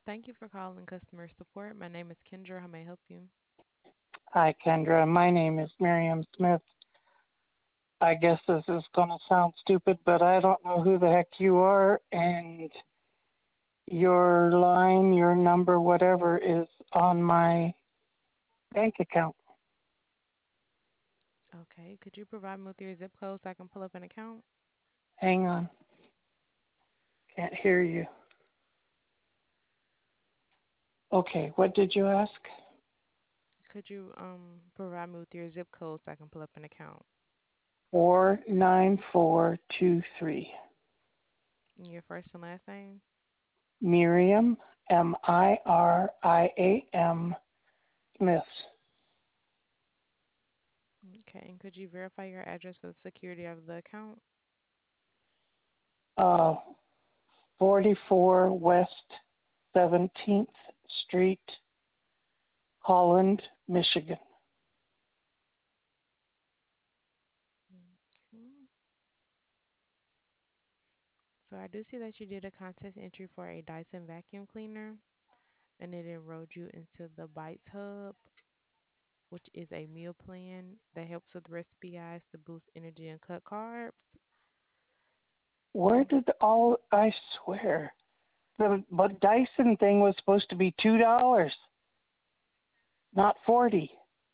Thank you for calling customer support. My name is Kendra. How may I help you? Hi, Kendra. My name is Miriam Smith. I guess this is going to sound stupid, but I don't know who the heck you are, and your line, your number, whatever, is on my bank account. Okay. Could you provide me with your zip code so I can pull up an account? Hang on. Can't hear you. Okay, what did you ask? Could you provide me with your zip code so I can pull up an account? 49423. And your first and last name? Miriam, Miriam Smith. Okay. And could you verify your address for the security of the account? Uh, 44 West 17th Street, Holland, Michigan. Okay. So I do see that you did a contest entry for a Dyson vacuum cleaner, and it enrolled you into the Bites Hub, which is a meal plan that helps with recipe guides to boost energy and cut carbs. Where did all, I swear, the but Dyson thing was supposed to be $2, not 40.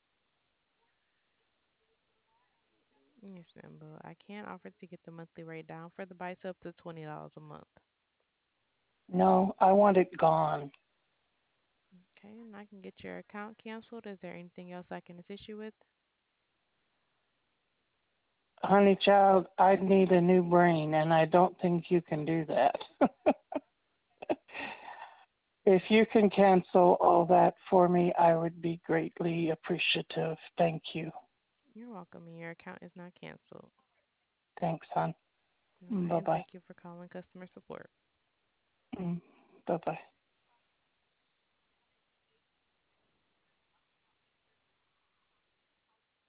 Yes, ma'am, but I can offer to get the monthly rate down for the bites up to $20 a month. No, I want it gone. Okay, and I can get your account canceled. Is there anything else I can assist you with? Honey child, I need a new brain, and I don't think you can do that. If you can cancel all that for me, I would be greatly appreciative. Thank you. You're welcome, and your account is not canceled. Thanks, hon. All right, Bye and bye. thank you for calling customer support. Bye bye.